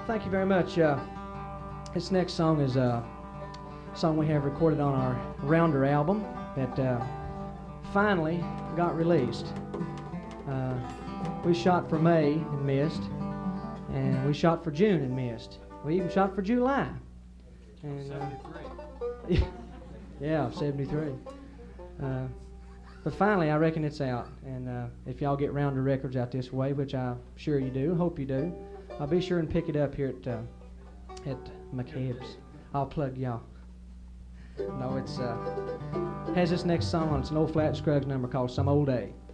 Thank you very much. This next song is a song we have recorded on our Rounder album that finally got released. We shot for May and missed, and we shot for June and missed. We even shot for July. And, 73. Yeah, 73. But finally, I reckon it's out. And if y'all get Rounder Records out this way, which I'm sure you do, hope you do, I'll be sure and pick it up here at McCabe's. I'll plug y'all. No, it's has this next song on. It's an old Flat Scruggs number called Some Old Day.